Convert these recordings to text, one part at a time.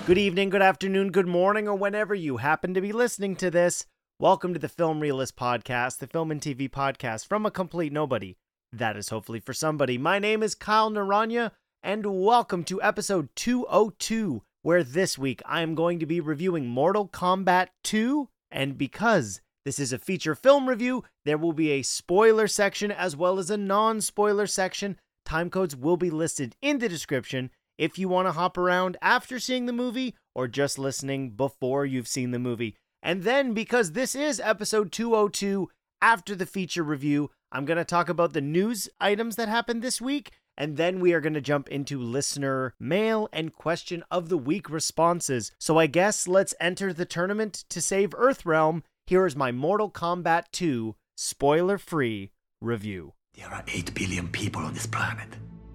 Good evening, good afternoon, good morning, or whenever you happen to be listening to this. Welcome to the Film Realist Podcast, the film and TV podcast from a complete nobody. That is hopefully for somebody. My name is Kyle Naranya, and welcome to episode 202, where this week I am going to be reviewing Mortal Kombat 2, and because this is a feature film review, there will be a spoiler section as well as a non-spoiler section. Time codes will be listed in the description if you want to hop around after seeing the movie or just listening before you've seen the movie. And then, because this is episode 202, after the feature review, I'm going to talk about the news items that happened this week, and then we are going to jump into listener mail and question of the week responses. So I guess let's enter the tournament to save Earthrealm. Here is my Mortal Kombat 2 spoiler-free review. There are 8 billion people on this planet.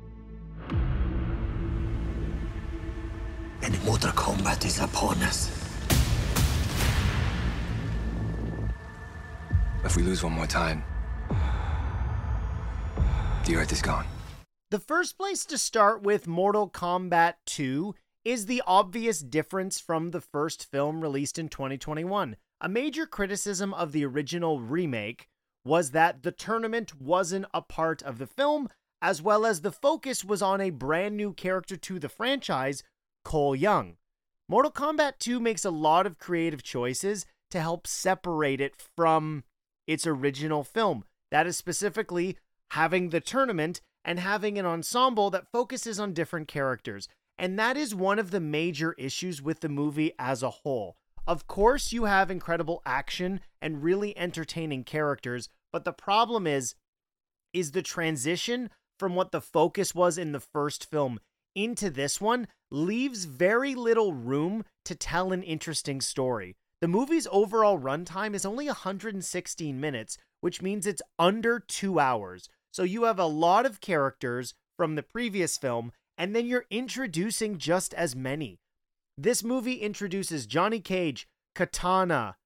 And Mortal Kombat is upon us. If we lose one more time, the Earth is gone. The first place to start with Mortal Kombat 2 is the obvious difference from the first film released in 2021. A major criticism of the original remake was that the tournament wasn't a part of the film, as well as the focus was on a brand new character to the franchise, Cole Young. Mortal Kombat 2 makes a lot of creative choices to help separate it from its original film. That is specifically having the tournament and having an ensemble that focuses on different characters. And that is one of the major issues with the movie as a whole. Of course, you have incredible action and really entertaining characters, but the problem is the transition from what the focus was in the first film into this one leaves very little room to tell an interesting story. The movie's overall runtime is only 116 minutes, which means it's under 2 hours. So you have a lot of characters from the previous film, and then you're introducing just as many. This movie introduces Johnny Cage, Katana,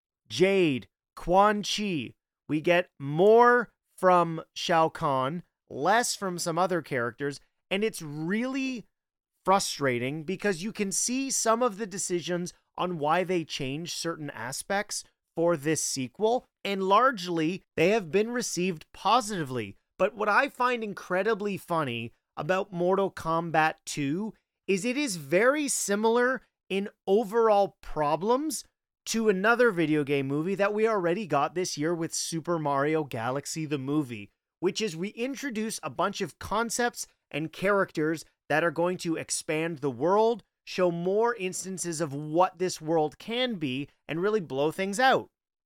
Jade, Quan Chi. We get more from Shao Kahn, less from some other characters, and it's really frustrating because you can see some of the decisions on why they changed certain aspects for this sequel, and largely they have been received positively. But what I find incredibly funny about Mortal Kombat 2 is it is very similar in overall problems to another video game movie that we already got this year with Super Mario Galaxy the movie, which is we introduce a bunch of concepts and characters that are going to expand the world, show more instances of what this world can be, and really blow things out.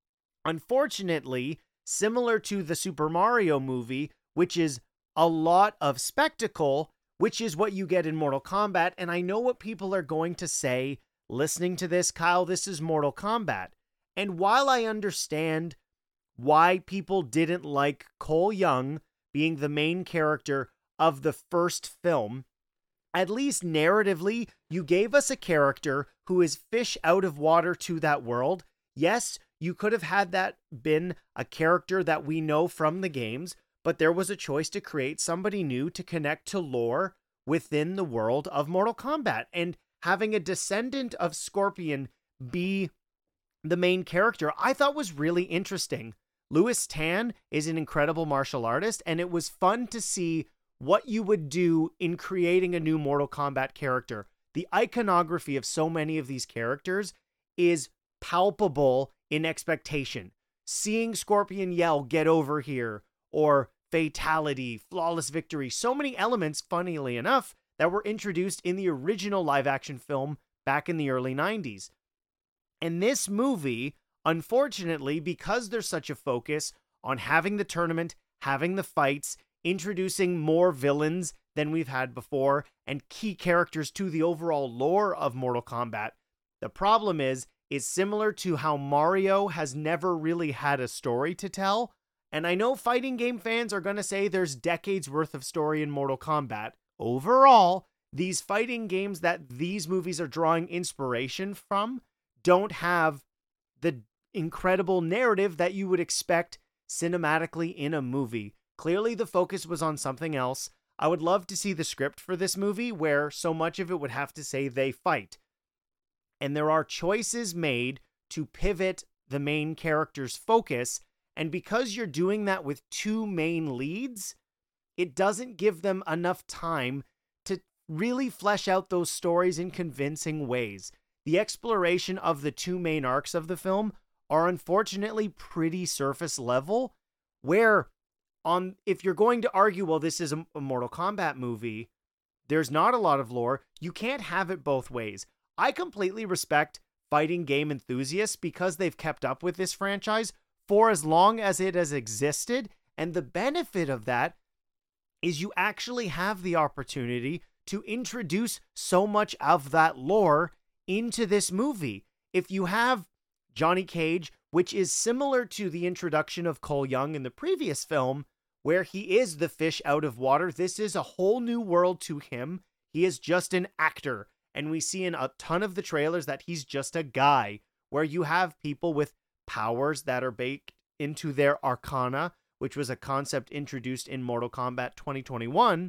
Unfortunately, similar to the Super Mario movie, which is a lot of spectacle, which is what you get in Mortal Kombat, and I know what people are going to say listening to this, Kyle, this is Mortal Kombat. And while I understand why people didn't like Cole Young being the main character of the first film, at least narratively, you gave us a character who is fish out of water to that world. Yes, you could have had that been a character that we know from the games, but there was a choice to create somebody new to connect to lore within the world of Mortal Kombat. And having a descendant of Scorpion be the main character, I thought was really interesting. Lewis Tan is an incredible martial artist, and it was fun to see what you would do in creating a new Mortal Kombat character. The iconography of so many of these characters is palpable in expectation. Seeing Scorpion yell, "Get over here," or fatality, flawless victory, so many elements, funnily enough, that were introduced in the original live-action film back in the early 90s. And this movie, unfortunately, because there's such a focus on having the tournament, having the fights, introducing more villains than we've had before, and key characters to the overall lore of Mortal Kombat, the problem is similar to how Mario has never really had a story to tell. And I know fighting game fans are going to say there's decades worth of story in Mortal Kombat. Overall, these fighting games that these movies are drawing inspiration from don't have the incredible narrative that you would expect cinematically in a movie. Clearly, the focus was on something else. I would love to see the script for this movie where so much of it would have to say they fight. and there are choices made to pivot the main character's focus. And because you're doing that with two main leads, it doesn't give them enough time to really flesh out those stories in convincing ways. The exploration of the two main arcs of the film are unfortunately pretty surface level, where if you're going to argue, well, this is a Mortal Kombat movie, there's not a lot of lore, you can't have it both ways. I completely respect fighting game enthusiasts because they've kept up with this franchise for as long as it has existed, and the benefit of that is you actually have the opportunity to introduce so much of that lore into this movie. If you have Johnny Cage, which is similar to the introduction of Cole Young in the previous film, where he is the fish out of water, this is a whole new world to him. He is just an actor, and we see in a ton of the trailers that he's just a guy, where you have people with powers that are baked into their arcana, which was a concept introduced in Mortal Kombat 2021.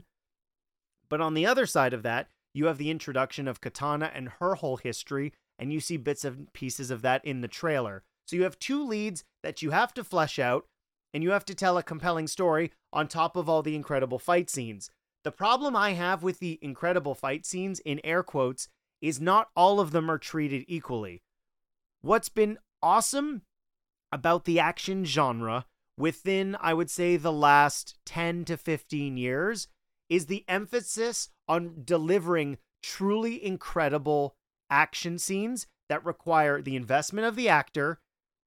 But on the other side of that, you have the introduction of Katana and her whole history, and you see bits and pieces of that in the trailer. So you have two leads that you have to flesh out, and you have to tell a compelling story on top of all the incredible fight scenes. The problem I have with the incredible fight scenes, in air quotes, is not all of them are treated equally. What's been awesome about the action genre within, I would say, the last 10 to 15 years is the emphasis on delivering truly incredible action scenes that require the investment of the actor,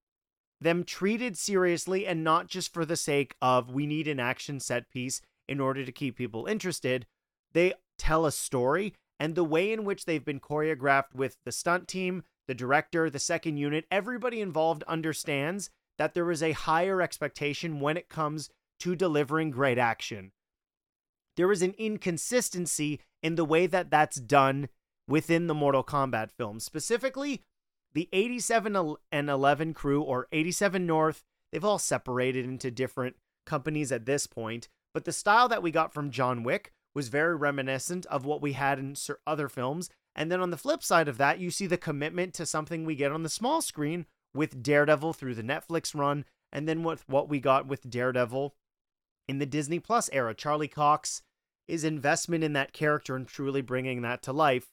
them treated seriously and not just for the sake of we need an action set piece in order to keep people interested. They tell a story, and the way in which they've been choreographed with the stunt team, the director, the second unit, everybody involved understands that there is a higher expectation when it comes to delivering great action. There is an inconsistency in the way that that's done within the Mortal Kombat films. Specifically, the 87 and 11 crew, or 87 North, they've all separated into different companies at this point, but the style that we got from John Wick was very reminiscent of what we had in other films. And then on the flip side of that, you see the commitment to something we get on the small screen with Daredevil through the Netflix run, and then with what we got with Daredevil in the Disney Plus era. Charlie Cox's investment in that character and truly bringing that to life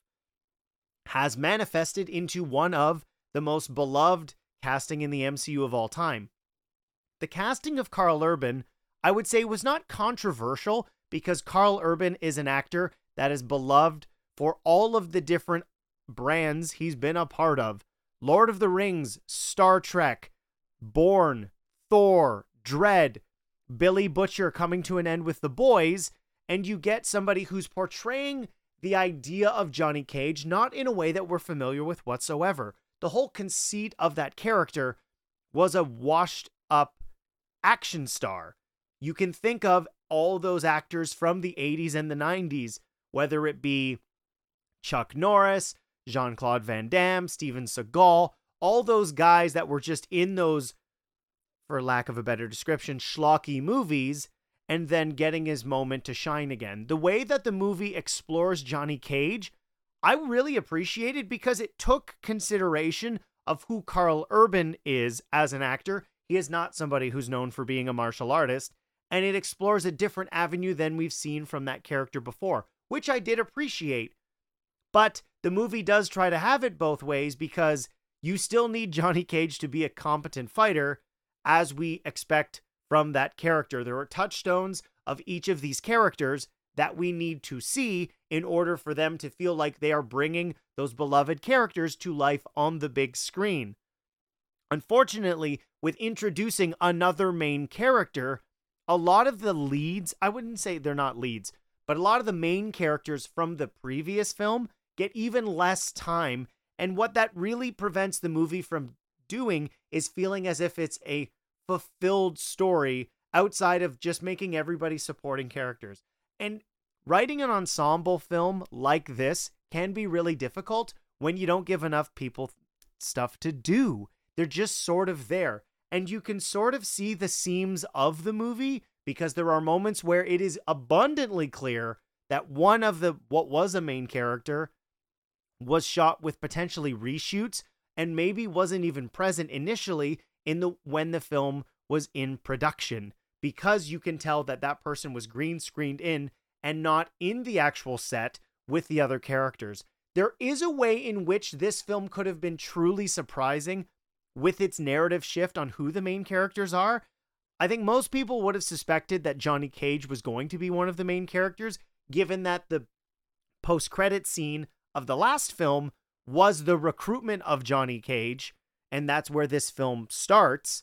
has manifested into one of the most beloved casting in the MCU of all time. The casting of Karl Urban, I would say, was not controversial because Karl Urban is an actor that is beloved for all of the different brands he's been a part of. Lord of the Rings, Star Trek, Bourne, Thor, Dredd, Billy Butcher coming to an end with The Boys, and you get somebody who's portraying the idea of Johnny Cage, not in a way that we're familiar with whatsoever. The whole conceit of that character was a washed up action star. You can think of all those actors from the 80s and the 90s, whether it be Chuck Norris, Jean-Claude Van Damme, Steven Seagal, all those guys that were just in those, for lack of a better description, schlocky movies, and then getting his moment to shine again. The way that the movie explores Johnny Cage, I really appreciated because it took consideration of who Karl Urban is as an actor. He is not somebody who's known for being a martial artist, and it explores a different avenue than we've seen from that character before, which I did appreciate. But the movie does try to have it both ways because you still need Johnny Cage to be a competent fighter, as we expect from that character. There are touchstones of each of these characters that we need to see in order for them to feel like they are bringing those beloved characters to life on the big screen. Unfortunately, with introducing another main character, a lot of the leads, I wouldn't say they're not leads, but a lot of the main characters from the previous film get even less time, and what that really prevents the movie from doing is feeling as if it's a fulfilled story outside of just making everybody supporting characters. And writing an ensemble film like this can be really difficult when you don't give enough people stuff to do. They're just sort of there. And you can sort of see the seams of the movie because there are moments where it is abundantly clear that one of what was a main character was shot with potentially reshoots and maybe wasn't even present initially when the film was in production, because you can tell that that person was green screened in and not in the actual set with the other characters. There is a way in which this film could have been truly surprising with its narrative shift on who the main characters are. I think most people would have suspected that Johnny Cage was going to be one of the main characters, given that the post-credit scene of the last film was the recruitment of Johnny Cage, and that's where this film starts.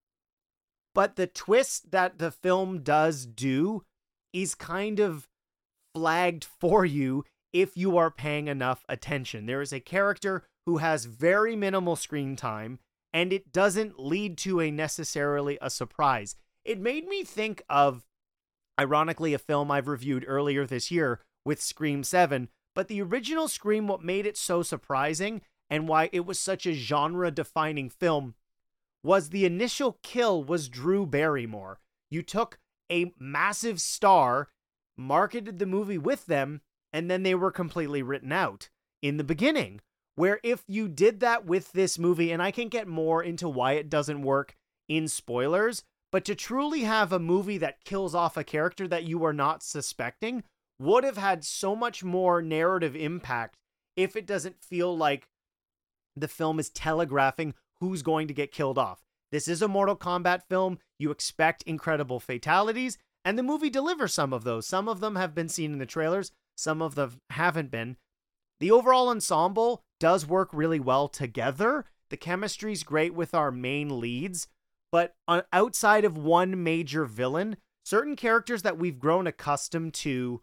But the twist that the film does do is kind of flagged for you if you are paying enough attention. There is a character who has very minimal screen time, and it doesn't lead to necessarily a surprise. It made me think of, ironically, a film I've reviewed earlier this year with Scream 7, but the original Scream, what made it so surprising and why it was such a genre-defining film was the initial kill was Drew Barrymore. You took a massive star, marketed the movie with them, and then they were completely written out in the beginning. Where if you did that with this movie, and I can get more into why it doesn't work in spoilers, but to truly have a movie that kills off a character that you are not suspecting would have had so much more narrative impact if it doesn't feel like the film is telegraphing who's going to get killed off. This is a Mortal Kombat film. You expect incredible fatalities, and the movie delivers some of those. Some of them have been seen in the trailers, some of them haven't been. The overall ensemble does work really well together. The chemistry's great with our main leads, but outside of one major villain, certain characters that we've grown accustomed to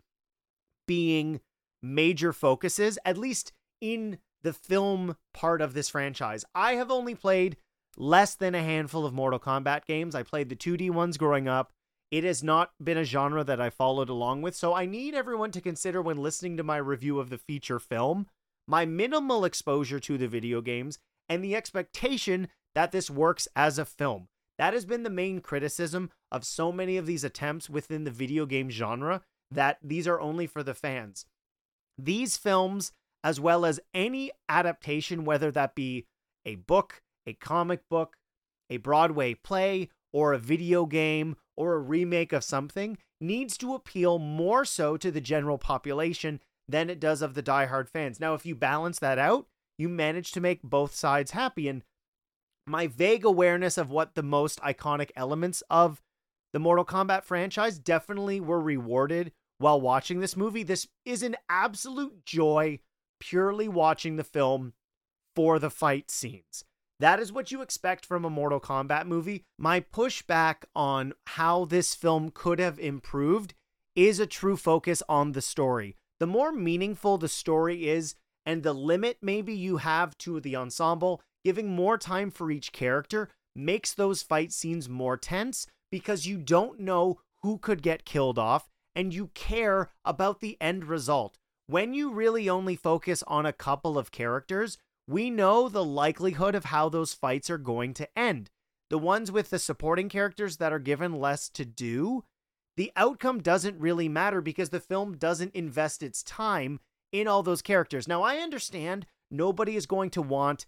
being major focuses, at least in the film part of this franchise. I have only played less than a handful of Mortal Kombat games. I played the 2D ones growing up. It has not been a genre that I followed along with, so I need everyone to consider when listening to my review of the feature film, my minimal exposure to the video games, and the expectation that this works as a film. That has been the main criticism of so many of these attempts within the video game genre, that these are only for the fans. These films, as well as any adaptation, whether that be a book, a comic book, a Broadway play, or a video game, or a remake of something, needs to appeal more so to the general population than it does of the diehard fans. Now, if you balance that out, you manage to make both sides happy. And my vague awareness of what the most iconic elements of the Mortal Kombat franchise definitely were rewarded while watching this movie. This is an absolute joy purely watching the film for the fight scenes. That is what you expect from a Mortal Kombat movie. My pushback on how this film could have improved is a true focus on the story. The more meaningful the story is, and the limit maybe you have to the ensemble, giving more time for each character makes those fight scenes more tense, because you don't know who could get killed off, and you care about the end result. When you really only focus on a couple of characters, we know the likelihood of how those fights are going to end. The ones with the supporting characters that are given less to do, the outcome doesn't really matter because the film doesn't invest its time in all those characters. Now, I understand nobody is going to want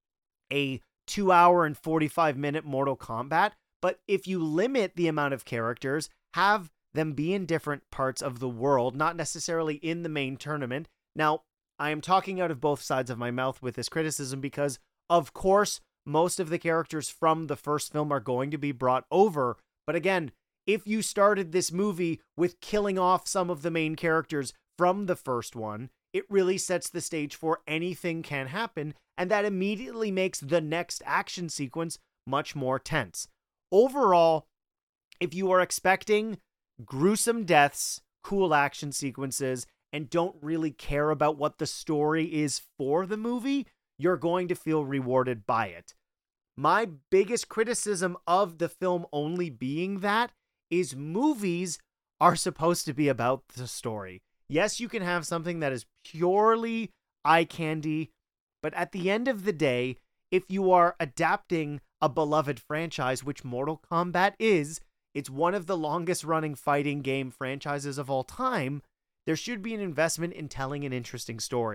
a 2-hour and 45-minute Mortal Kombat, but if you limit the amount of characters, have them be in different parts of the world, not necessarily in the main tournament. Now, I am talking out of both sides of my mouth with this criticism because, of course, most of the characters from the first film are going to be brought over. But again, if you started this movie with killing off some of the main characters from the first one, it really sets the stage for anything can happen, and that immediately makes the next action sequence much more tense. Overall, if you are expecting gruesome deaths, cool action sequences, and don't really care about what the story is for the movie, you're going to feel rewarded by it. My biggest criticism of the film only being that is movies are supposed to be about the story. Yes, you can have something that is purely eye candy, but at the end of the day, if you are adapting a beloved franchise, which Mortal Kombat is, it's one of the longest running fighting game franchises of all time, there should be an investment in telling an interesting story.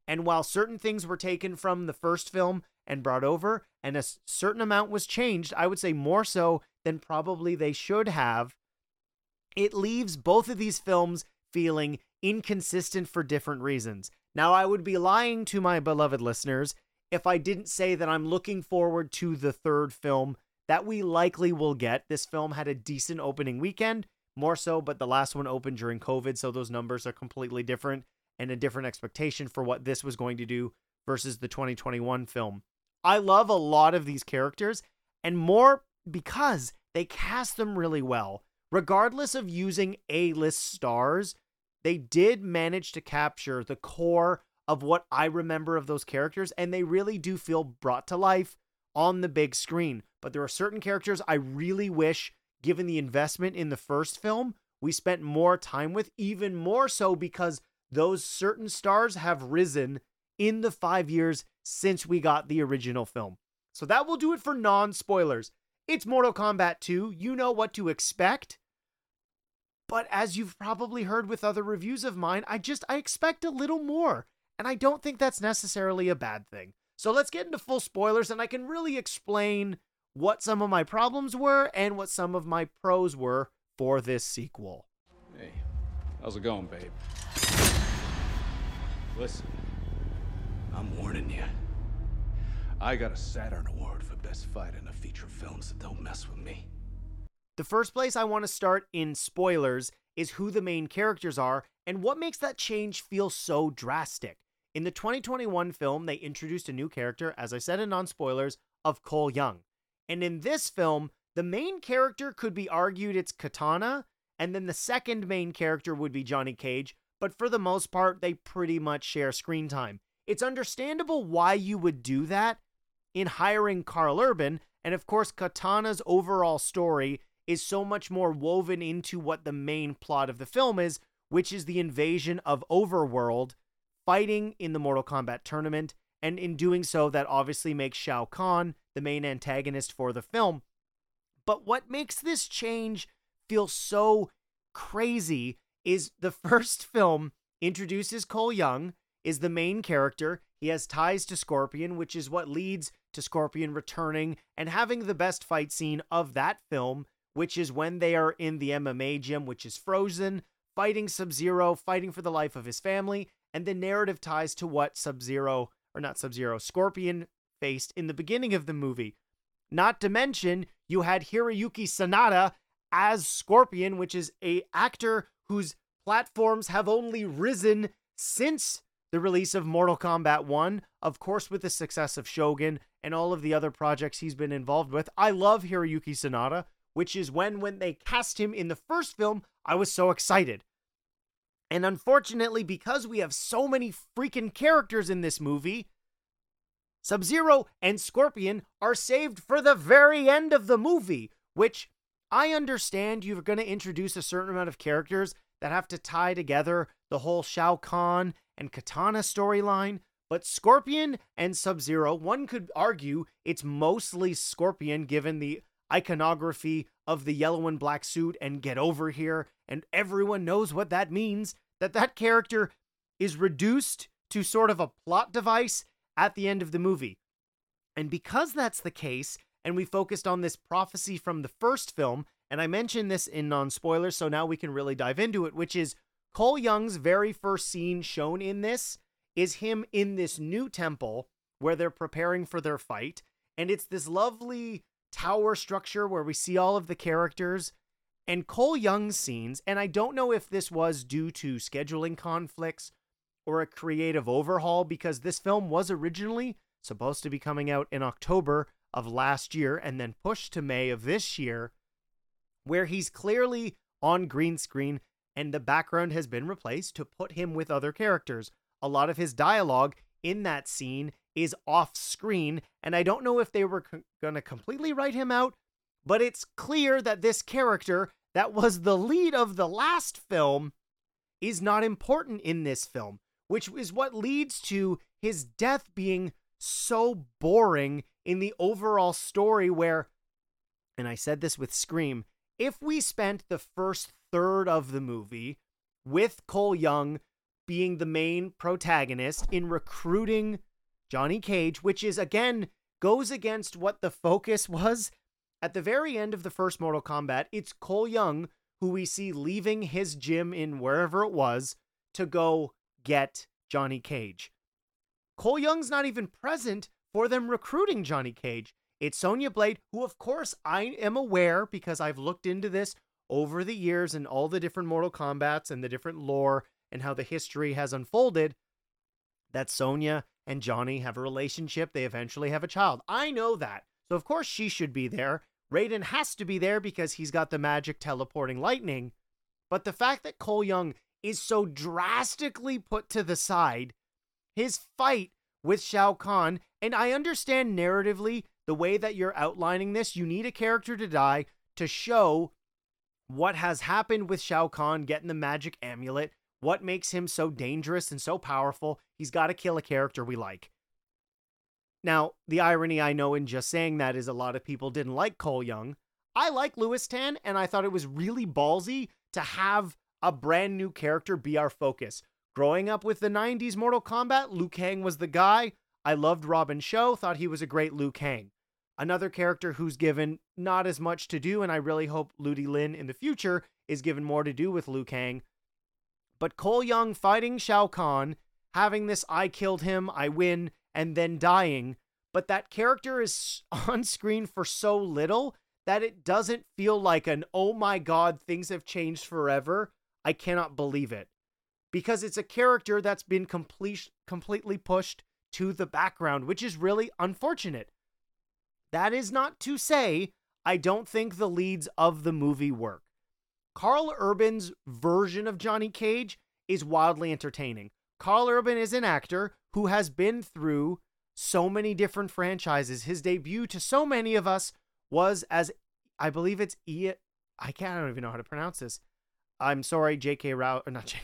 And while certain things were taken from the first film and brought over, and a certain amount was changed, I would say more so than probably they should have, it leaves both of these films feeling inconsistent for different reasons. Now, I would be lying to my beloved listeners if I didn't say that I'm looking forward to the third film that we likely will get. This film had a decent opening weekend, more so, but the last one opened during COVID, so those numbers are completely different and a different expectation for what this was going to do versus the 2021 film. I love a lot of these characters, and more because they cast them really well. Regardless of using A-list stars, they did manage to capture the core of what I remember of those characters, and they really do feel brought to life on the big screen. But there are certain characters I really wish, given the investment in the first film, we spent more time with, even more so because those certain stars have risen in the 5 years since we got the original film. So that will do it for non-spoilers. It's Mortal Kombat 2. You know what to expect. But as you've probably heard with other reviews of mine, I expect a little more. And I don't think that's necessarily a bad thing. So let's get into full spoilers, and I can really explain what some of my problems were and what some of my pros were for this sequel. Hey, how's it going, babe? Listen, I'm warning you. I got a Saturn Award for Best Fight in a feature film, so don't mess with me. The first place I want to start in spoilers is who the main characters are and what makes that change feel so drastic. In the 2021 film, they introduced a new character, as I said in non-spoilers, of Cole Young. And in this film, the main character could be argued it's Katana, and then the second main character would be Johnny Cage, but for the most part, they pretty much share screen time. It's understandable why you would do that in hiring Karl Urban, and of course, Katana's overall story is so much more woven into what the main plot of the film is, which is the invasion of Overworld, fighting in the Mortal Kombat tournament, and in doing so, that obviously makes Shao Kahn the main antagonist for the film. But what makes this change feel so crazy is the first film introduces Cole Young, is the main character. He has ties to Scorpion, which is what leads to Scorpion returning and having the best fight scene of that film, which is when they are in the MMA gym, which is frozen, fighting Sub-Zero, fighting for the life of his family, and the narrative ties to what Scorpion faced in the beginning of the movie. Not to mention, you had Hiroyuki Sanada as Scorpion, which is an actor whose platforms have only risen since the release of Mortal Kombat 1, of course with the success of Shogun and all of the other projects he's been involved with. I love Hiroyuki Sanada, which is when they cast him in the first film, I was so excited. And unfortunately, because we have so many freaking characters in this movie, Sub-Zero and Scorpion are saved for the very end of the movie, which I understand you're going to introduce a certain amount of characters that have to tie together the whole Shao Kahn and Katana storyline, but Scorpion and Sub-Zero, one could argue it's mostly Scorpion given the iconography of the yellow and black suit and get over here, and everyone knows what that means, that character is reduced to sort of a plot device at the end of the movie. And because that's the case, and we focused on this prophecy from the first film, and I mentioned this in non-spoilers, so now we can really dive into it, which is Cole Young's very first scene shown in this is him in this new temple where they're preparing for their fight, and it's this lovely tower structure where we see all of the characters and Cole Young's scenes, and I don't know if this was due to scheduling conflicts or a creative overhaul, because this film was originally supposed to be coming out in October of last year and then pushed to May of this year, where he's clearly on green screen and the background has been replaced to put him with other characters. A lot of his dialogue in that scene is off screen, and I don't know if they were going to completely write him out, but it's clear that this character that was the lead of the last film is not important in this film, which is what leads to his death being so boring in the overall story where, and I said this with Scream, if we spent the first third of the movie with Cole Young being the main protagonist in recruiting Johnny Cage, which is, again, goes against what the focus was. At the very end of the first Mortal Kombat, it's Cole Young who we see leaving his gym in wherever it was to go get Johnny Cage. Cole Young's not even present for them recruiting Johnny Cage. It's Sonya Blade, who of course I am aware because I've looked into this over the years and all the different Mortal Kombats and the different lore and how the history has unfolded, that Sonya and Johnny have a relationship. They eventually have a child. I know that. So of course she should be there. Raiden has to be there because he's got the magic teleporting lightning. But the fact that Cole Young is so drastically put to the side, his fight with Shao Kahn, and I understand narratively the way that you're outlining this, you need a character to die to show what has happened with Shao Kahn getting the magic amulet, what makes him so dangerous and so powerful. He's got to kill a character we like. Now, the irony I know in just saying that is a lot of people didn't like Cole Young. I like Lewis Tan, and I thought it was really ballsy to have a brand new character be our focus. Growing up with the 90s Mortal Kombat, Liu Kang was the guy. I loved Robin Shou, thought he was a great Liu Kang. Another character who's given not as much to do, and I really hope Ludi Lin in the future is given more to do with Liu Kang. But Cole Young fighting Shao Kahn, having this I killed him, I win, and then dying, but that character is on screen for so little that it doesn't feel like an, oh my god, things have changed forever. I cannot believe it. Because it's a character that's been completely pushed to the background, which is really unfortunate. That is not to say I don't think the leads of the movie work. Karl Urban's version of Johnny Cage is wildly entertaining. Karl Urban is an actor who has been through so many different franchises. His debut to so many of us was as, I believe it's I don't even know how to pronounce this. I'm sorry, J.R.R.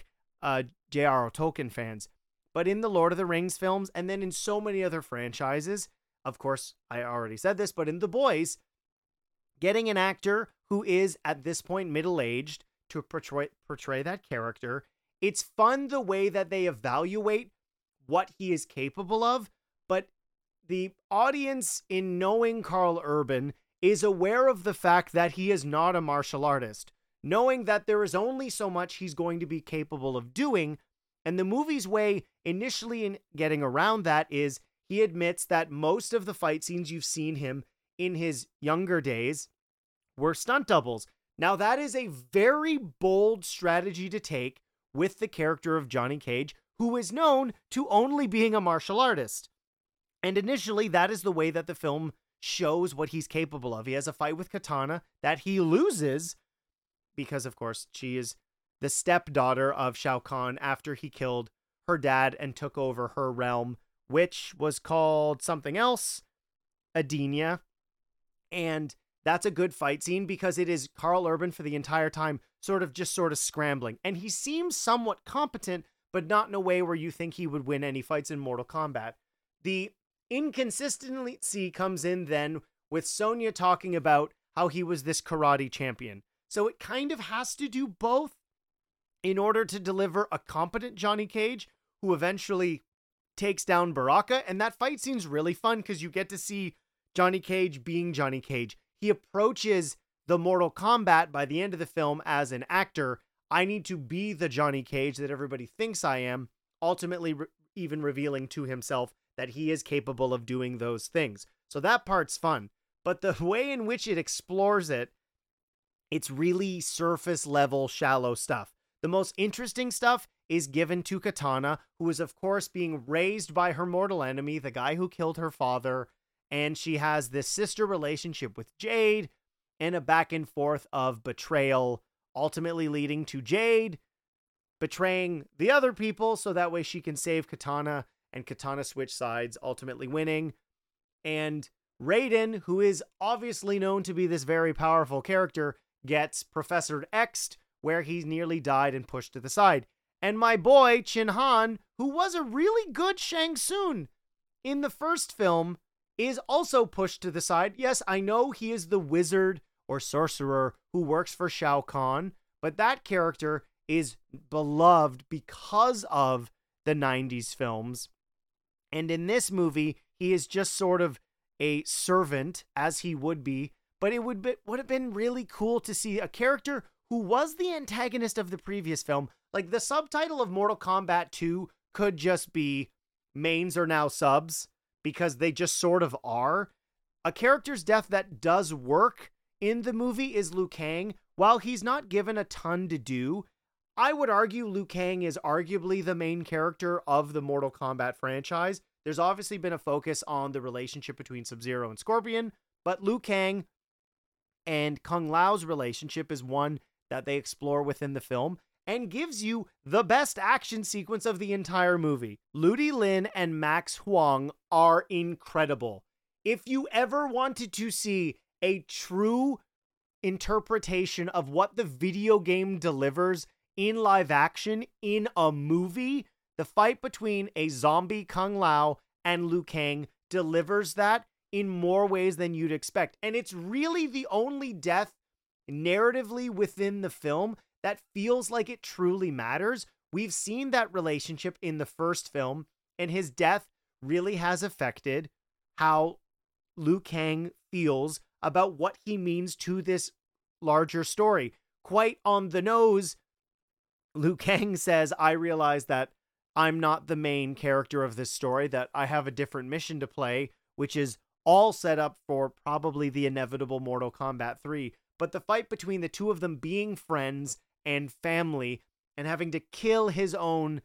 Tolkien fans. But in the Lord of the Rings films, and then in so many other franchises, of course, I already said this, but in The Boys, getting an actor who is at this point middle-aged to portray that character, it's fun the way that they evaluate what he is capable of, but the audience, in knowing Karl Urban, is aware of the fact that he is not a martial artist, knowing that there is only so much he's going to be capable of doing, and the movie's way initially in getting around that is he admits that most of the fight scenes you've seen him in his younger days were stunt doubles. Now that is a very bold strategy to take with the character of Johnny Cage, who is known to only being a martial artist. And initially, that is the way that the film shows what he's capable of. He has a fight with Katana that he loses because, of course, she is the stepdaughter of Shao Kahn after he killed her dad and took over her realm, which was called something else, Edenia. And that's a good fight scene because it is Karl Urban for the entire time sort of scrambling. And he seems somewhat competent, but not in a way where you think he would win any fights in Mortal Kombat. The inconsistency comes in then with Sonya talking about how he was this karate champion. So it kind of has to do both in order to deliver a competent Johnny Cage who eventually takes down Baraka. And that fight scene's really fun because you get to see Johnny Cage being Johnny Cage. He approaches the Mortal Kombat by the end of the film as an actor. I need to be the Johnny Cage that everybody thinks I am, ultimately even revealing to himself that he is capable of doing those things. So that part's fun. But the way in which it explores it, it's really surface level, shallow stuff. The most interesting stuff is given to Katana, who is of course being raised by her mortal enemy, the guy who killed her father, and she has this sister relationship with Jade and a back and forth of betrayal, ultimately leading to Jade betraying the other people so that way she can save Katana, and Katana switch sides, ultimately winning. And Raiden, who is obviously known to be this very powerful character, gets Professor X'd, where he nearly died and pushed to the side. And my boy, Chin Han, who was a really good Shang Tsung in the first film, is also pushed to the side. Yes, I know he is the wizard or sorcerer who works for Shao Kahn, but that character is beloved because of the 90s films. And in this movie, he is just sort of a servant, as he would be. But it would have been really cool to see a character who was the antagonist of the previous film. Like, the subtitle of Mortal Kombat 2 could just be mains are now subs, because they just sort of are. A character's death that does work in the movie is Liu Kang. While he's not given a ton to do, I would argue Liu Kang is arguably the main character of the Mortal Kombat franchise. There's obviously been a focus on the relationship between Sub-Zero and Scorpion, but Liu Kang and Kung Lao's relationship is one that they explore within the film and gives you the best action sequence of the entire movie. Ludi Lin and Max Huang are incredible. If you ever wanted to see a true interpretation of what the video game delivers in live action in a movie, the fight between a zombie Kung Lao and Liu Kang delivers that in more ways than you'd expect. And it's really the only death narratively within the film that feels like it truly matters. We've seen that relationship in the first film, and his death really has affected how Liu Kang feels about what he means to this larger story. Quite on the nose, Liu Kang says, I realize that I'm not the main character of this story, that I have a different mission to play, which is all set up for probably the inevitable Mortal Kombat 3. But the fight between the two of them being friends and family and having to kill his own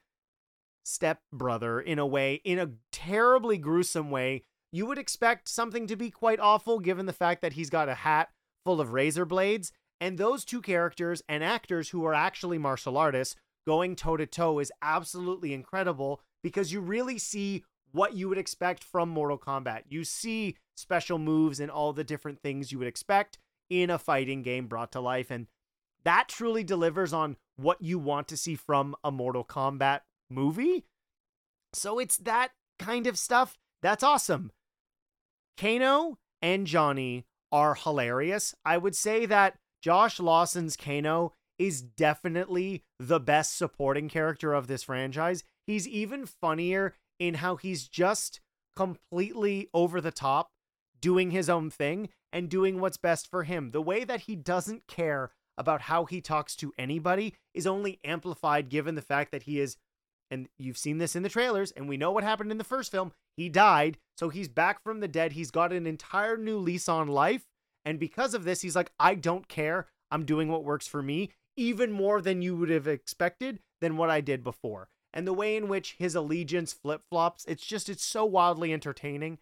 stepbrother in a way, in a terribly gruesome way, you would expect something to be quite awful given the fact that he's got a hat full of razor blades. And those two characters and actors who are actually martial artists going toe-to-toe is absolutely incredible, because you really see what you would expect from Mortal Kombat. You see special moves and all the different things you would expect in a fighting game brought to life, and that truly delivers on what you want to see from a Mortal Kombat movie. So it's that kind of stuff that's awesome. Kano and Johnny are hilarious. I would say that Josh Lawson's Kano is definitely the best supporting character of this franchise. He's even funnier in how he's just completely over the top, doing his own thing and doing what's best for him. The way that he doesn't care about how he talks to anybody is only amplified given the fact that he is, and you've seen this in the trailers, and we know what happened in the first film. He died, so he's back from the dead. He's got an entire new lease on life, and because of this, he's like, I don't care. I'm doing what works for me, even more than you would have expected than what I did before. And the way in which his allegiance flip-flops, it's so wildly entertaining.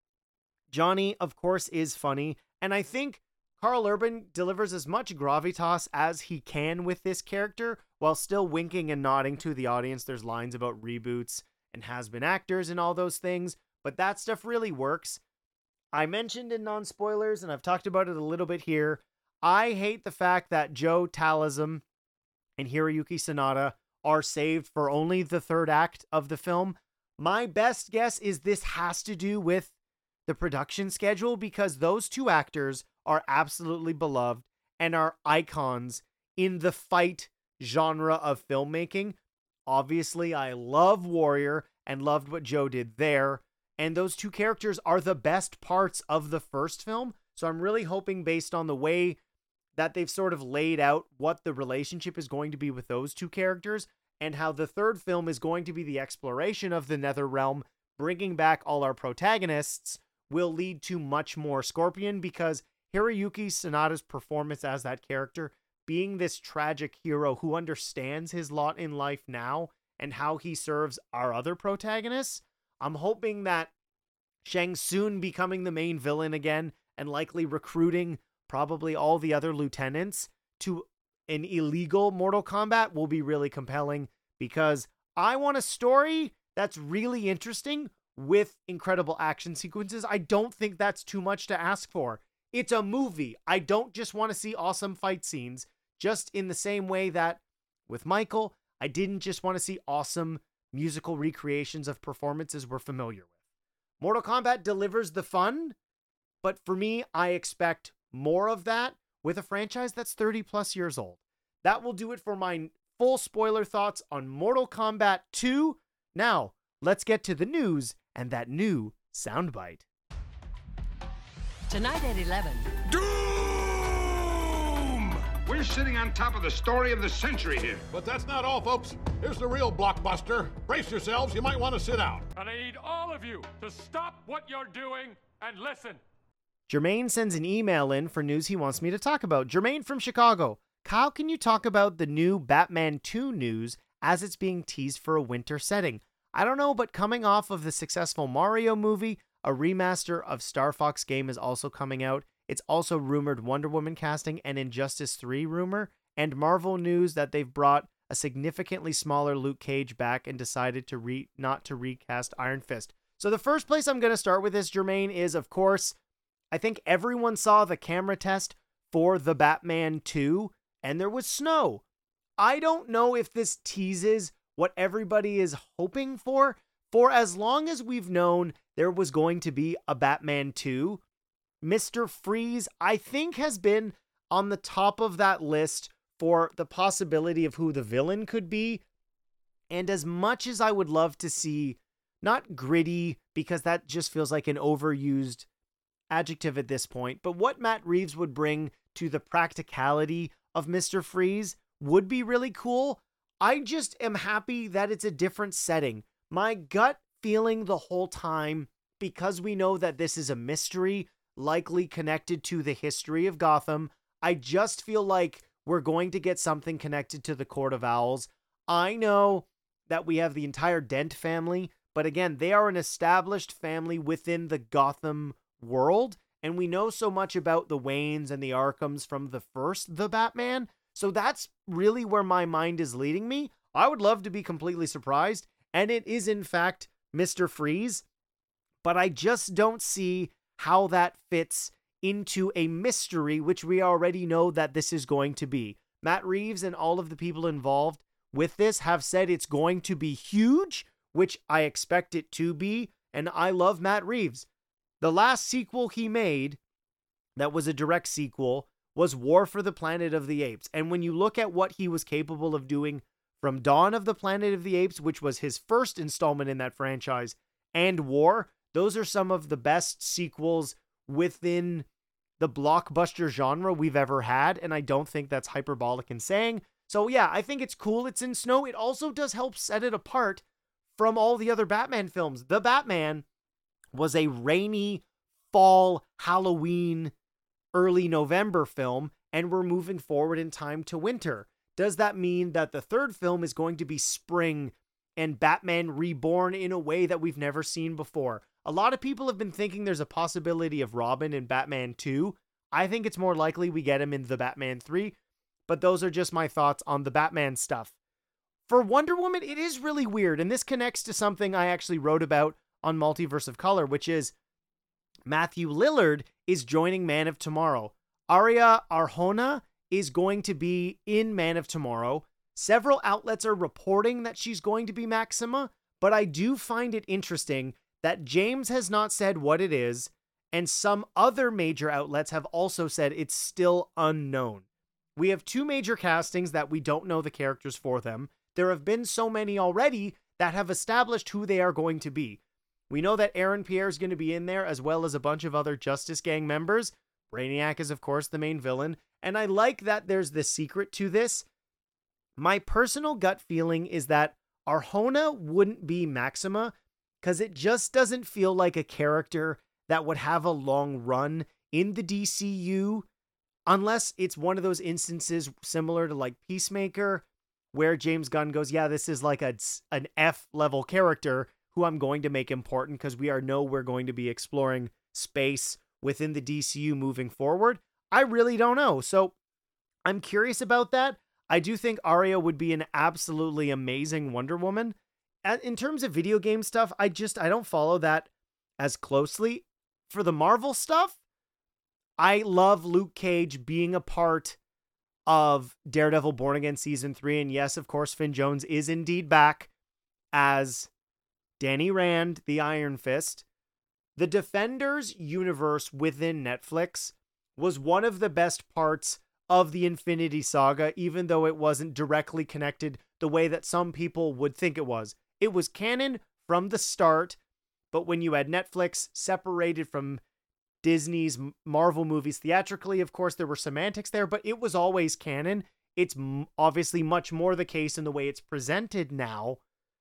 Johnny, of course, is funny, and I think Karl Urban delivers as much gravitas as he can with this character, while still winking and nodding to the audience. There's lines about reboots and has-been actors and all those things, but that stuff really works. I mentioned in non-spoilers, and I've talked about it a little bit here, I hate the fact that Joe Talism and Hiroyuki Sanada are saved for only the third act of the film. My best guess is this has to do with the production schedule, because those two actors are absolutely beloved and are icons in the fight genre of filmmaking. Obviously, I love Warrior and loved what Joe did there, and those two characters are the best parts of the first film. So I'm really hoping, based on the way that they've sort of laid out what the relationship is going to be with those two characters, and how the third film is going to be the exploration of the Nether Realm, bringing back all our protagonists, will lead to much more Scorpion, because Hiroyuki Sanada's performance as that character, being this tragic hero who understands his lot in life now and how he serves our other protagonists, I'm hoping that Shang Tsung becoming the main villain again and likely recruiting probably all the other lieutenants to an illegal Mortal Kombat will be really compelling, because I want a story that's really interesting with incredible action sequences. I don't think that's too much to ask for. It's a movie. I don't just want to see awesome fight scenes, just in the same way that with Michael, I didn't just want to see awesome musical recreations of performances we're familiar with. Mortal Kombat delivers the fun, but for me, I expect more of that with a franchise that's 30 plus years old. That will do it for my full spoiler thoughts on Mortal Kombat 2. Now, let's get to the news and that new soundbite. Tonight at 11. Doom! We're sitting on top of the story of the century here. But that's not all, folks. Here's the real blockbuster. Brace yourselves, you might want to sit down. And I need all of you to stop what you're doing and listen. Jermaine sends an email in for news he wants me to talk about. Jermaine from Chicago. Kyle, can you talk about the new Batman 2 news as it's being teased for a winter setting? I don't know, but coming off of the successful Mario movie, a remaster of Star Fox game is also coming out. It's also rumored Wonder Woman casting and Injustice 3 rumor, and Marvel news that they've brought a significantly smaller Luke Cage back and decided to not to recast Iron Fist. So the first place I'm going to start with this, Jermaine, is, of course, I think everyone saw the camera test for The Batman 2, and there was snow. I don't know if this teases what everybody is hoping for as long as we've known there was going to be a Batman 2, Mr. Freeze, I think, has been on the top of that list for the possibility of who the villain could be. And as much as I would love to see, not gritty, because that just feels like an overused adjective at this point, but what Matt Reeves would bring to the practicality of Mr. Freeze would be really cool. I just am happy that it's a different setting. My gut feeling the whole time, because we know that this is a mystery, likely connected to the history of Gotham, I just feel like we're going to get something connected to the Court of Owls. I know that we have the entire Dent family, but again, they are an established family within the Gotham world, and we know so much about the Waynes and the Arkhams from the first The Batman, so that's really where my mind is leading me. I would love to be completely surprised, and it is in fact Mr. Freeze, but I just don't see how that fits into a mystery, which we already know that this is going to be. Matt Reeves and all of the people involved with this have said it's going to be huge, which I expect it to be, and I love Matt Reeves. The last sequel he made, that was a direct sequel, was War for the Planet of the Apes. And when you look at what he was capable of doing from Dawn of the Planet of the Apes, which was his first installment in that franchise, and War, those are some of the best sequels within the blockbuster genre we've ever had, and I don't think that's hyperbolic in saying. So yeah, I think it's cool it's in snow. It also does help set it apart from all the other Batman films. The Batman was a rainy fall, Halloween, early November film, and we're moving forward in time to winter. Does that mean that the third film is going to be spring and Batman reborn in a way that we've never seen before? A lot of people have been thinking there's a possibility of Robin in Batman 2. I think it's more likely we get him in the Batman 3, but those are just my thoughts on the Batman stuff. For Wonder Woman, it is really weird, and this connects to something I actually wrote about on Multiverse of Color, which is Matthew Lillard is joining Man of Tomorrow. Aria Arjona is going to be in Man of Tomorrow. Several outlets are reporting that she's going to be Maxima, but I do find it interesting that James has not said what it is, and some other major outlets have also said it's still unknown. We have two major castings that we don't know the characters for them. There have been so many already that have established who they are going to be. We know that Aaron Pierre is going to be in there, as well as a bunch of other Justice Gang members. Brainiac is, of course, the main villain, and I like that there's the secret to this. My personal gut feeling is that Arjona wouldn't be Maxima, because it just doesn't feel like a character that would have a long run in the DCU, unless it's one of those instances similar to like Peacemaker, where James Gunn goes, yeah, this is like an F-level character who I'm going to make important because we're going to be exploring space within the DCU moving forward. I really don't know. So I'm curious about that. I do think Aria would be an absolutely amazing Wonder Woman. In terms of video game stuff, I don't follow that as closely. For the Marvel stuff, I love Luke Cage being a part of Daredevil Born Again Season 3. And yes, of course, Finn Jones is indeed back as Danny Rand, the Iron Fist. The Defenders universe within Netflix was one of the best parts of the Infinity Saga, even though it wasn't directly connected the way that some people would think it was. It was canon from the start, but when you had Netflix separated from Disney's Marvel movies theatrically, of course, there were semantics there, but it was always canon. It's obviously much more the case in the way it's presented now.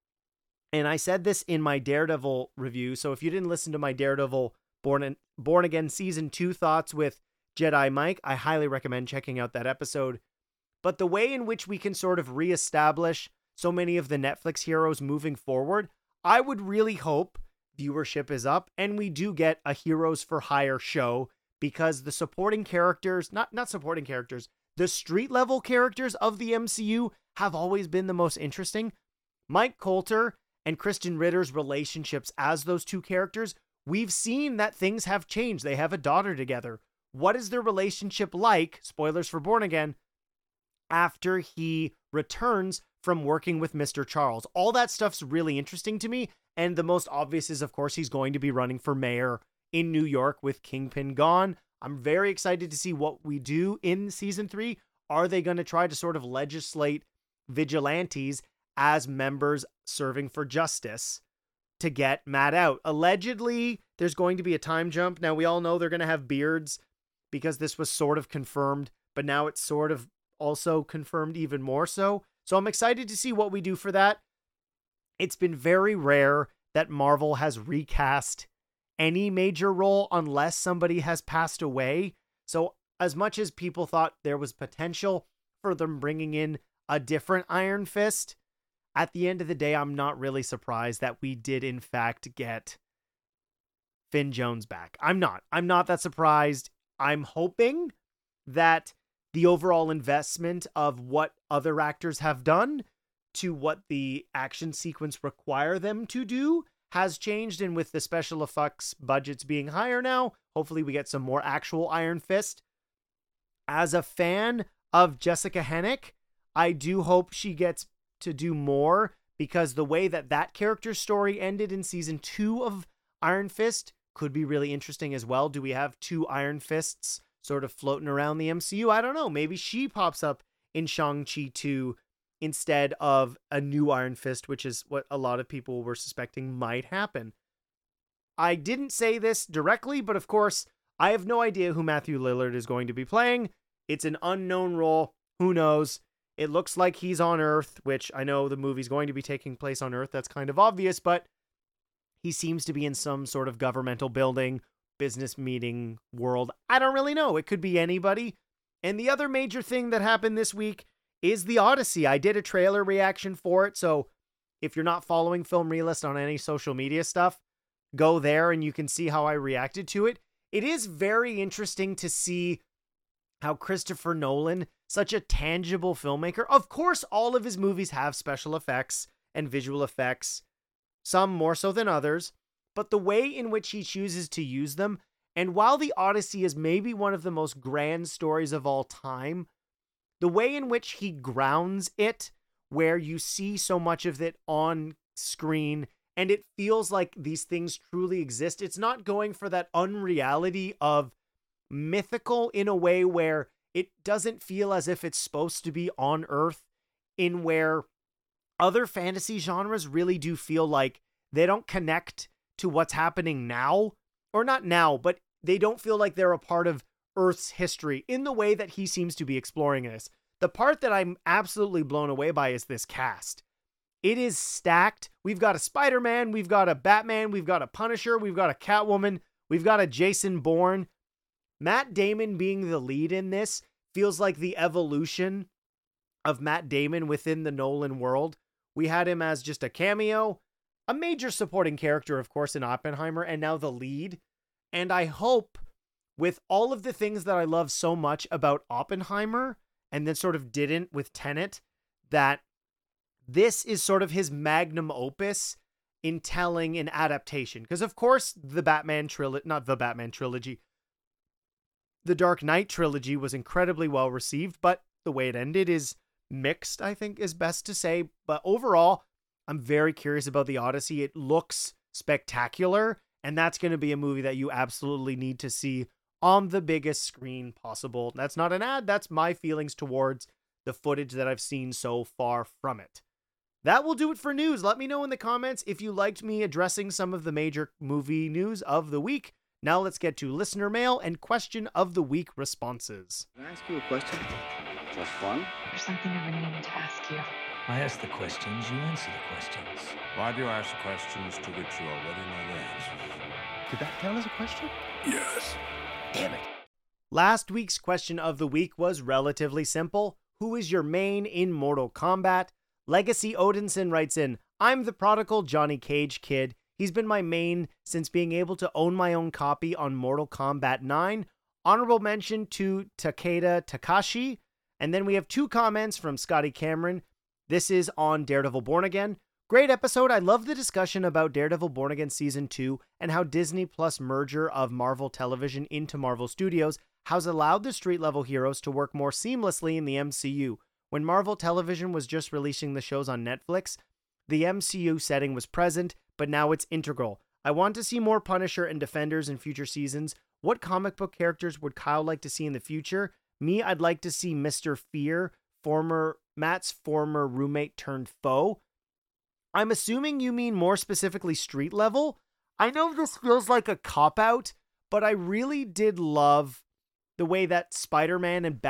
And I said this in my Daredevil review, so if you didn't listen to my Daredevil Born Again Season 2 thoughts with Jedi Mike, I highly recommend checking out that episode. But the way in which we can sort of reestablish so many of the Netflix heroes moving forward, I would really hope viewership is up and we do get a Heroes for Hire show, because the supporting characters, not supporting characters, the street level characters of the MCU have always been the most interesting. Mike Coulter and Kristen Ritter's relationships as those two characters, we've seen that things have changed. They have a daughter together. What is their relationship like, spoilers for Born Again, after he returns from working with Mr. Charles? All that stuff's really interesting to me, and the most obvious is, of course, he's going to be running for mayor in New York with Kingpin gone. I'm very excited to see what we do in season 3. Are they going to try to sort of legislate vigilantes as members serving for justice to get Matt out? Allegedly, there's going to be a time jump. Now, we all know they're going to have beards because this was sort of confirmed, but now it's sort of also confirmed even more so. So I'm excited to see what we do for that. It's been very rare that Marvel has recast any major role unless somebody has passed away. So as much as people thought there was potential for them bringing in a different Iron Fist, at the end of the day, I'm not really surprised that we did in fact get Finn Jones back. I'm not that surprised. I'm hoping that the overall investment of what other actors have done to what the action sequence require them to do has changed. And with the special effects budgets being higher now, hopefully we get some more actual Iron Fist. As a fan of Jessica Hennick, I do hope she gets to do more, because the way that that character's story ended in season 2 of Iron Fist could be really interesting as well. Do we have 2 Iron Fists sort of floating around the MCU? I don't know. Maybe she pops up in Shang-Chi 2 instead of a new Iron Fist, which is what a lot of people were suspecting might happen. I didn't say this directly, but of course, I have no idea who Matthew Lillard is going to be playing. It's an unknown role. Who knows? It looks like he's on Earth, which I know the movie's going to be taking place on Earth. That's kind of obvious, but he seems to be in some sort of governmental building, business meeting world. I don't really know. It could be anybody. And the other major thing that happened this week is The Odyssey. I did a trailer reaction for it, so if you're not following Film Realist on any social media stuff, go there and you can see how I reacted to it. It is very interesting to see how Christopher Nolan, such a tangible filmmaker, of course all of his movies have special effects and visual effects, some more so than others, but the way in which he chooses to use them, and while The Odyssey is maybe one of the most grand stories of all time, the way in which he grounds it, where you see so much of it on screen, and it feels like these things truly exist. It's not going for that unreality of mythical in a way where it doesn't feel as if it's supposed to be on Earth, in where other fantasy genres really do feel like they don't connect to what's happening now, or not now, but they don't feel like they're a part of Earth's history in the way that he seems to be exploring this. The part that I'm absolutely blown away by is this cast. It is stacked. We've got a Spider-Man, we've got a Batman, we've got a Punisher, we've got a Catwoman, we've got a Jason Bourne. Matt Damon being the lead in this feels like the evolution of Matt Damon within the Nolan world. We had him as just a cameo, a major supporting character, of course, in Oppenheimer, and now the lead. And I hope, with all of the things that I love so much about Oppenheimer, and then sort of didn't with Tenet, that this is sort of his magnum opus in telling an adaptation. Because, of course, the Dark Knight trilogy was incredibly well received, but the way it ended is mixed, I think is best to say. But overall, I'm very curious about The Odyssey. It looks spectacular, and that's going to be a movie that you absolutely need to see on the biggest screen possible. That's not an ad, that's my feelings towards the footage that I've seen so far from it. That will do it for news. Let me know in the comments if you liked me addressing some of the major movie news of the week. Now let's get to listener mail and question of the week responses. Can I ask you a question? Just fun? There's something I've been meaning to ask you. I ask the questions, you answer the questions. Why do you ask questions to which you already know the answers? Did that count as a question? Yes. Damn it. Last week's question of the week was relatively simple. Who is your main in Mortal Kombat? Legacy Odinson writes in, I'm the prodigal Johnny Cage kid. He's been my main since being able to own my own copy on Mortal Kombat 9. Honorable mention to Takeda Takashi. And then we have 2 comments from Scotty Cameron. This is on Daredevil Born Again. Great episode. I love the discussion about Daredevil Born Again Season 2 and how Disney Plus merger of Marvel Television into Marvel Studios has allowed the street-level heroes to work more seamlessly in the MCU. When Marvel Television was just releasing the shows on Netflix, the MCU setting was present, but now it's integral. I want to see more Punisher and Defenders in future seasons. What comic book characters would Kyle like to see in the future? Me, I'd like to see Mr. Fear, Matt's former roommate turned foe. I'm assuming you mean more specifically street level. I know this feels like a cop-out, but I really did love the way that Spider-Man and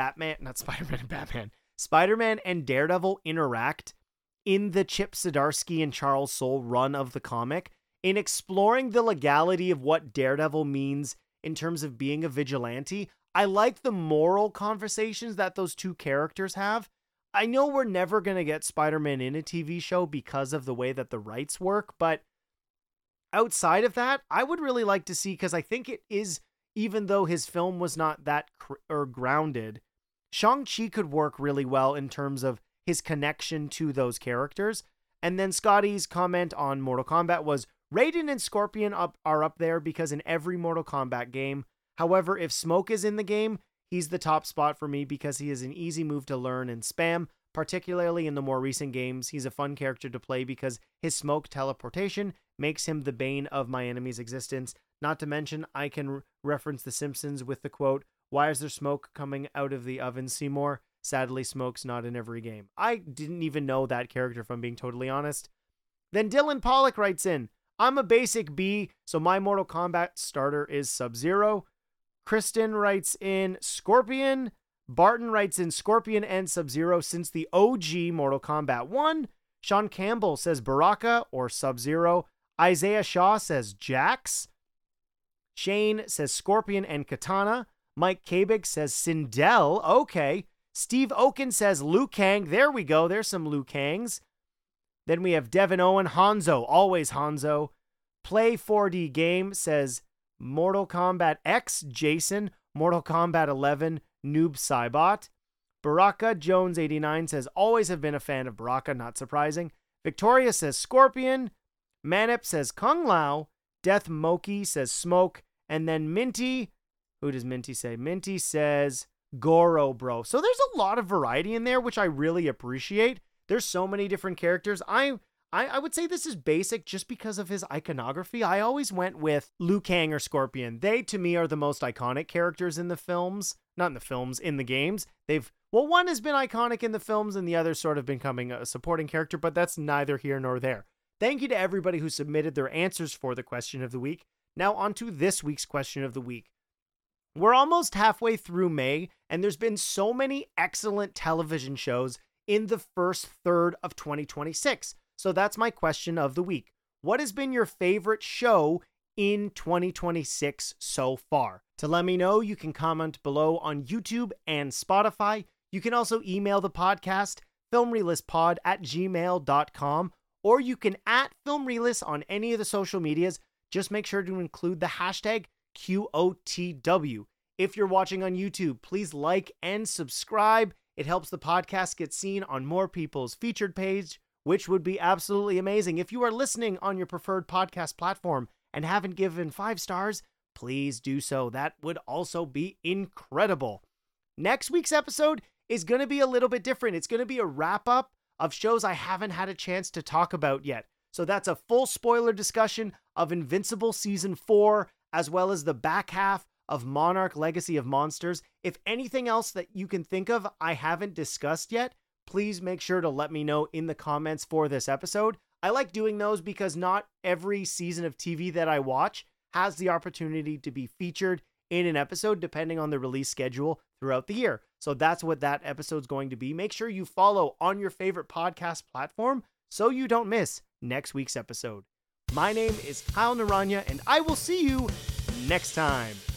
Daredevil interact in the Chip Zdarsky and Charles Soule run of the comic, in exploring the legality of what Daredevil means in terms of being a vigilante. I like the moral conversations that those 2 characters have. I know we're never going to get Spider-Man in a TV show because of the way that the rights work, but outside of that, I would really like to see, because I think it is, even though his film was not that grounded, Shang-Chi could work really well in terms of his connection to those characters. And then Scotty's comment on Mortal Kombat was, Raiden and Scorpion are up there because in every Mortal Kombat game. However, if Smoke is in the game, he's the top spot for me because he is an easy move to learn and spam, particularly in the more recent games. He's a fun character to play because his smoke teleportation makes him the bane of my enemy's existence. Not to mention, I can reference The Simpsons with the quote, why is there smoke coming out of the oven, Seymour? Sadly, smoke's not in every game. I didn't even know that character, if I'm being totally honest. Then Dylan Pollock writes in, I'm a basic B, so my Mortal Kombat starter is Sub-Zero. Kristen writes in Scorpion. Barton writes in Scorpion and Sub-Zero since the OG Mortal Kombat 1. Sean Campbell says Baraka or Sub-Zero. Isaiah Shaw says Jax. Shane says Scorpion and Katana. Mike Kabig says Sindel. Okay. Steve Oken says Liu Kang. There we go. There's some Liu Kangs. Then we have Devin Owen. Hanzo. Always Hanzo. Play 4D Game says Mortal Kombat X. Jason. Mortal Kombat 11. Noob Cybot. Baraka Jones 89 says always have been a fan of Baraka. Not surprising. Victoria says Scorpion. Manip says Kung Lao. Death Moki says Smoke. And then Minty. Who does Minty say? Minty says Goro, bro. So there's a lot of variety in there, which I really appreciate. There's so many different characters. I would say this is basic just because of his iconography. I always went with Liu Kang or Scorpion. They, to me, are the most iconic characters in the films. Not in the films, in the games. One has been iconic in the films and the other's sort of becoming a supporting character, but that's neither here nor there. Thank you to everybody who submitted their answers for the question of the week. Now on to this week's question of the week. We're almost halfway through May, and there's been so many excellent television shows in the first third of 2026. So that's my question of the week. What has been your favorite show in 2026 so far? To let me know, you can comment below on YouTube and Spotify. You can also email the podcast, filmrelistpod@gmail.com, or you can @filmrelist on any of the social medias. Just make sure to include the hashtag QOTW. If you're watching on YouTube, please like and subscribe. It helps the podcast get seen on more people's featured page, which would be absolutely amazing. If you are listening on your preferred podcast platform and haven't given 5 stars, please do so. That would also be incredible. Next week's episode is going to be a little bit different. It's going to be a wrap-up of shows I haven't had a chance to talk about yet. So that's a full spoiler discussion of Invincible Season 4, as well as the back half of Monarch Legacy of Monsters. If anything else that you can think of I haven't discussed yet, please make sure to let me know in the comments for this episode. I like doing those because not every season of TV that I watch has the opportunity to be featured in an episode depending on the release schedule throughout the year. So that's what that episode's going to be. Make sure you follow on your favorite podcast platform so you don't miss next week's episode. My name is Kyle Naranya, and I will see you next time.